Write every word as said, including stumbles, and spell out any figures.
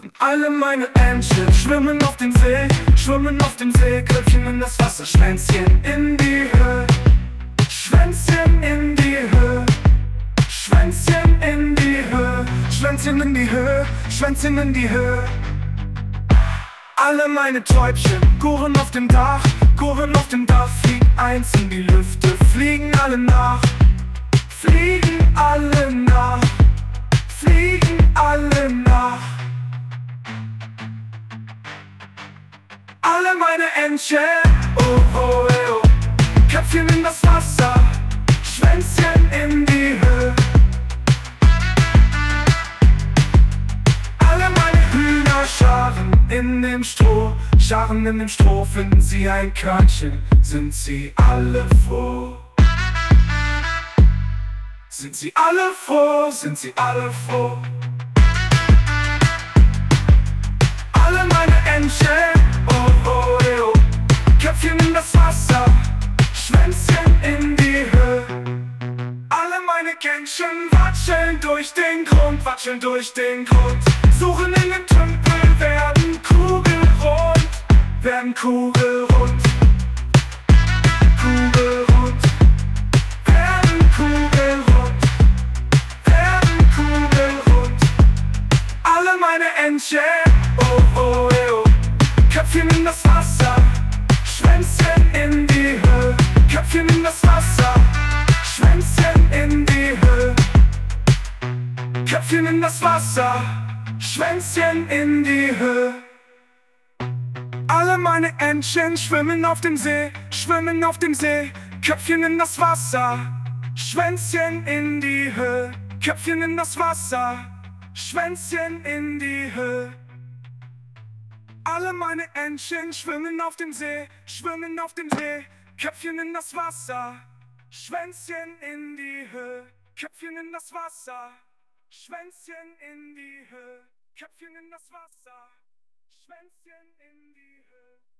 Alle meine Entchen schwimmen auf dem See, schwimmen auf dem See, Köpfchen in das Wasser, Schwänzchen in die Höhe, Schwänzchen in die Höhe, Schwänzchen in die Höhe, Schwänzchen in die Höhe, Schwänzchen in die Höhe. Alle meine Täubchen gurren auf dem Dach, gurren auf dem Dach, fliegen eins in die Lüfte, fliegen alle nach, fliegen alle nach, fliegen alle nach. Alle meine Entchen, oh oh eh, oh, Köpfchen in das Wasser, Schwänzchen in die Höhe. Alle meine Hühner scharen in dem Stroh, scharen in dem Stroh, finden sie ein Körnchen, sind sie alle froh. Sind sie alle froh, sind sie alle froh. Alle meine Entchen, oh oh eh, oh, Köpfchen in das Wasser, Schwänzchen in die Höhe. Alle meine Kännchen watscheln durch den Grund, watscheln durch den Grund, suchen in den Tümpel, werden kugelrund, werden kugelrund, kugelrund, werden kugelrund, werden kugelrund. Alle meine Entchen, oh oh eh, oh, Köpfchen in das Wasser, Schwänzchen in die Höhe, Köpfchen in das Wasser, Schwänzchen in die Höhe, Köpfchen in das Wasser, Schwänzchen in die Höhe. Alle meine Entchen schwimmen auf dem See, schwimmen auf dem See, Köpfchen in das Wasser, Schwänzchen in die Höhe, Köpfchen in das Wasser, Schwänzchen in die Höhe. Alle meine Entchen schwimmen auf dem See, schwimmen auf dem See, Köpfchen in das Wasser, Schwänzchen in die Höhe, Köpfchen in das Wasser, Schwänzchen in die Höhe, Köpfchen in das Wasser, Schwänzchen in die Höhe.